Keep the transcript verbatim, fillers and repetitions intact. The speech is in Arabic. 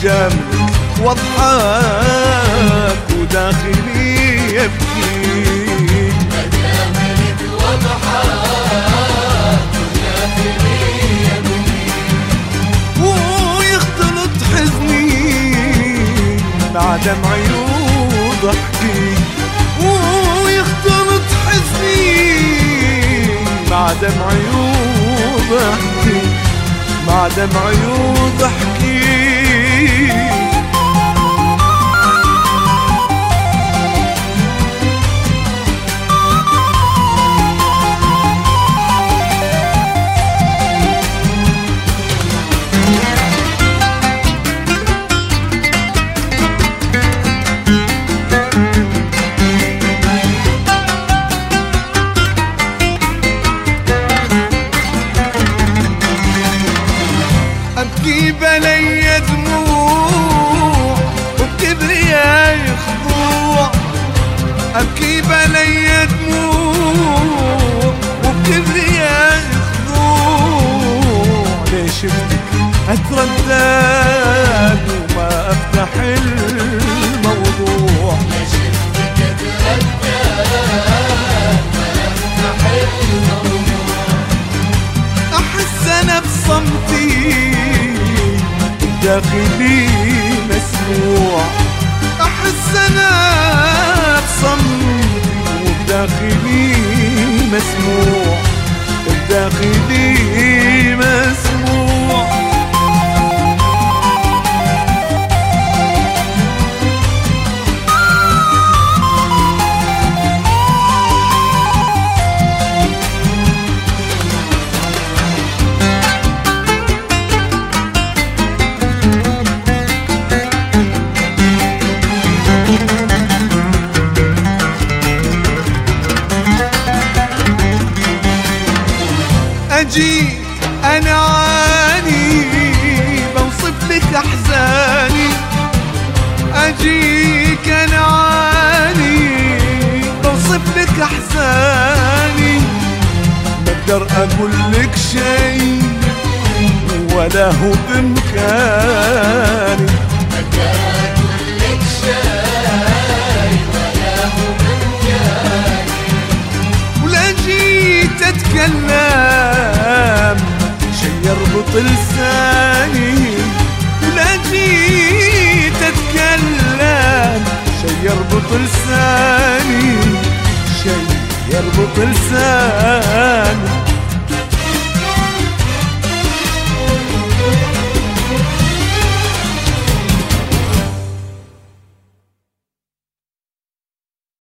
أجاملك واضحك وداخلي يبكي، أجاملك واضحك وداخلي يبكي، ويختلط حزني مع دمعي وضحكي، ويختلط حزني مع دمعي وضحكي، مع دمعي وضحكي. أبكي بلي دموع وبكبرياء خضوع، أبكي بلي دموع وبكبرياء خضوع، ليش شفتك أتردد وما أفتح الموضوع، ليش شفتك أتردد وما أفتح الموضوع، أحس أنا بصمتي داخلي مسموع، أحس أنا بصمتي وداخلي مسموع، بداخلي مسموع. أجي أنا عاني بوصف لك أحزاني، أجيك أنا عاني بوصف لك أحزاني، ما أقدر أقول لك شي ولا هو بإمكاني، ما أقدر أقول لك شي ولا هو بإمكاني، ولا جيت أتكلم شي يربط لساني، ولا جيت أتكلم شي يربط لساني، شي يربط لساني.